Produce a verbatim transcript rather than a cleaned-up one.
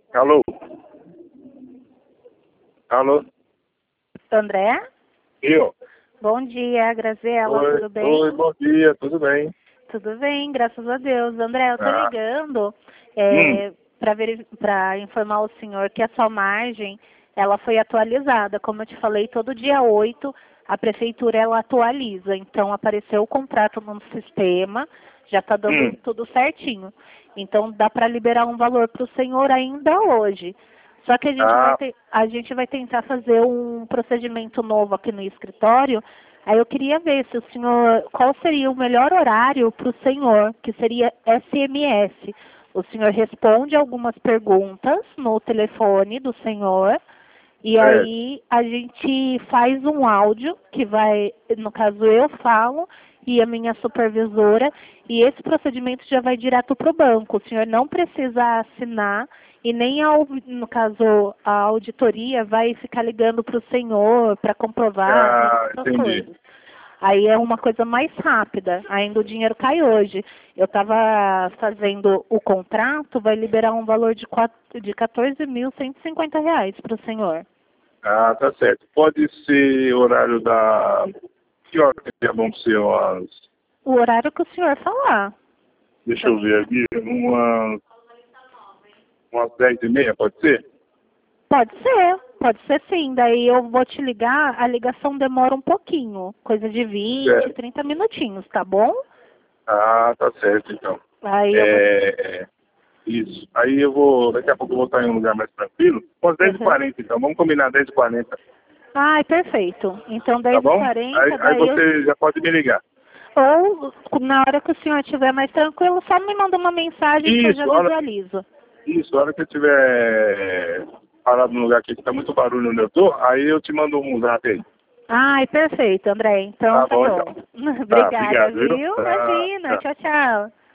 Alô? Alô? André? Eu? Bom dia, Graziela, Oi, tudo bem? oi, bom dia, tudo bem? Tudo bem, graças a Deus. André, eu tô Ah, ligando hum, é, para informar o senhor que a sua margem ela foi atualizada. Como eu te falei, todo dia oito a prefeitura ela atualiza. Então apareceu o contrato no sistema, já está dando hum. tudo certinho. Então dá para liberar um valor para o senhor ainda hoje. Só que a gente vai Ah, ter, a gente vai tentar fazer um procedimento novo aqui no escritório. Aí eu queria ver se o senhor, qual seria o melhor horário para o senhor, que seria S M S. O senhor responde algumas perguntas no telefone do senhor e certo. aí a gente faz um áudio que vai, no caso eu falo e a minha supervisora, e esse procedimento já vai direto para o banco. O senhor não precisa assinar e nem, a, no caso, a auditoria vai ficar ligando para o senhor para comprovar, nem Ah, essas entendi. coisas. Aí é uma coisa mais rápida, ainda o dinheiro cai hoje. Eu estava fazendo o contrato, vai liberar um valor de, quatro, de quatorze mil cento e cinquenta reais para o senhor. Ah, tá certo. Pode ser horário da... Que hora que é bom ser umas... O horário que o senhor falar. Deixa Pra eu mim, ver aqui, umas, umas dez e meia, pode ser? pode ser, pode ser sim. Daí eu vou te ligar, a ligação demora um pouquinho, coisa de vinte, Certo. trinta minutinhos, tá bom? Ah, tá certo, então. Aí eu vou. É, isso. Aí eu vou, daqui a pouco eu vou estar em um lugar mais tranquilo. Umas dez e Uhum. quarenta, então. Vamos combinar dez e quarenta, Ai, perfeito. Então tá dez e bom? Aí, quarenta, aí daí eu. você já pode me ligar. Ou na hora que o senhor estiver mais tranquilo, só me manda uma mensagem que eu já Isso, a hora, visualizo. isso, a hora que eu tiver parado no lugar aqui que tá muito barulho onde eu tô, aí eu te mando um zap aí. Ai, perfeito, André. Então Tá tá bom, bom. então. Tá, Obrigada, obrigado, viu? viu? Tá, Imagina. tchau. Tchau, tchau.